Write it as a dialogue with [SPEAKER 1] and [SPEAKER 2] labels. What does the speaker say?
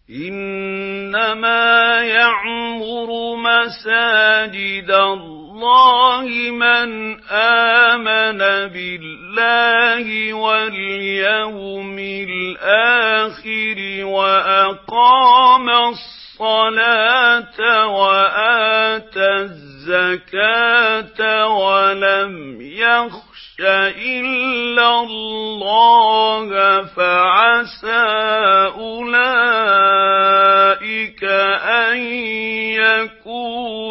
[SPEAKER 1] إنما يعمر مساجد الله من آمن بالله واليوم الآخر وأقام الصلاة وآتى الزكاة ولم يخش إلا الله فعسى أولئك أن يكونوا